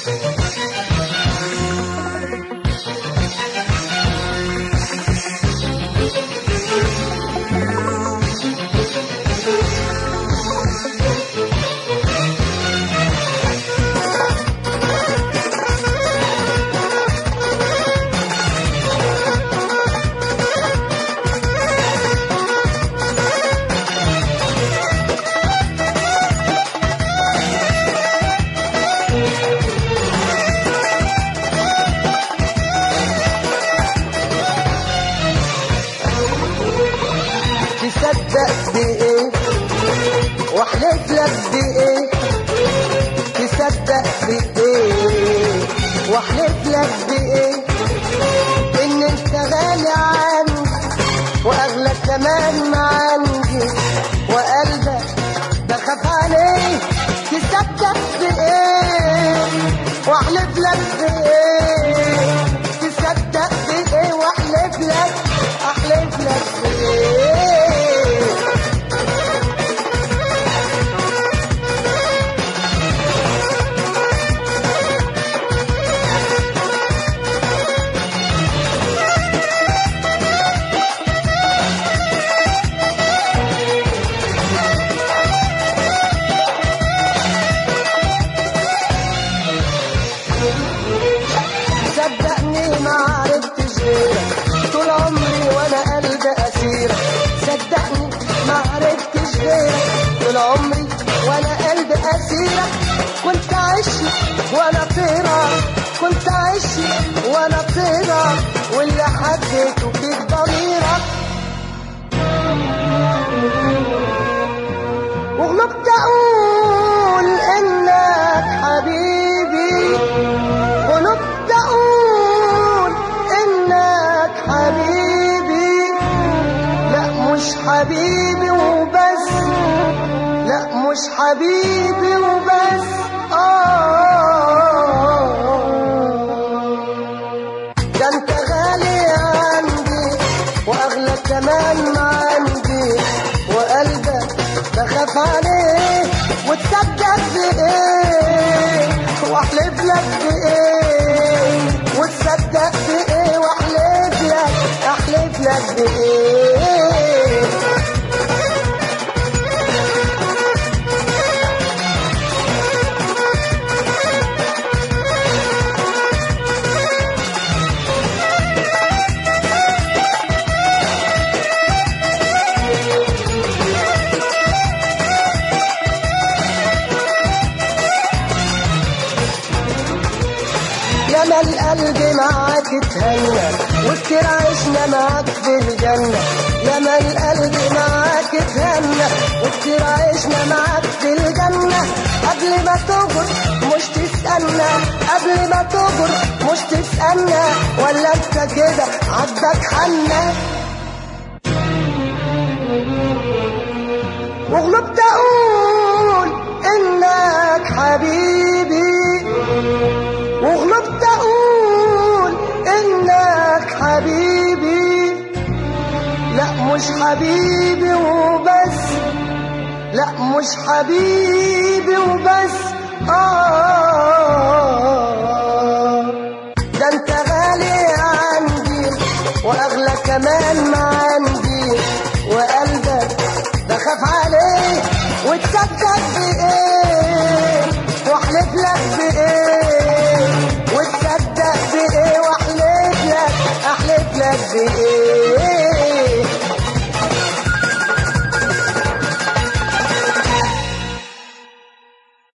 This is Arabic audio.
تصدق بإيه واحلف لك بإيه؟ تصدق بإيه واحلف لك بإيه؟ إن أنت غالي عندي وأغلى كمان ما عندي وقلبك بخاف عليه. تصدق بإيه واحلف لك بإيه؟ تصدق بإيه واحلف لك أحلف لك بإيه؟ صدقني ما عرفتش غيرك طول عمري وانا قلبي اسيرك. صدقني ما عرفتش غيرك طول عمري وانا قلبي اسيرك. كنت عشي وانا طيرك، كنت عشي وانا طيرك، واللي حبيته فيك ضميرك. وغلبت اقول انك حبيبي، غلبت اقول انك حبيبي. لا مش حبيبي وبس، لا مش حبيبي وبس. ده انت غالي عندي واغلى كمان ما عندي وقلبك بخاف عليه. وتصدق بايه واحلف لك بايه؟ وتصدق بايه واحلف لك احلف لك بايه؟ ياما القلب معاك اتهنى وكتير عشنا معاك في الجنة. ياما القلب معاك اتهنى وكتير عشنا معاك في الجنة. قبل ما تغر مش تسألنا، قبل ما تغر مش تسألنا، ولا انت كده عدك حنة. وغلبت اقول انك حبيبي، وغلبت اقول انك حبيبي. لا مش حبيبي وبس، لا مش حبيبي وبس. ده انت غالي عندي واغلى كمان ما عندي وقلبك بخاف عليه. وتصدق بايه واحلف لك بايه؟ وتصدق بايه واحلف لك احلف لك بايه؟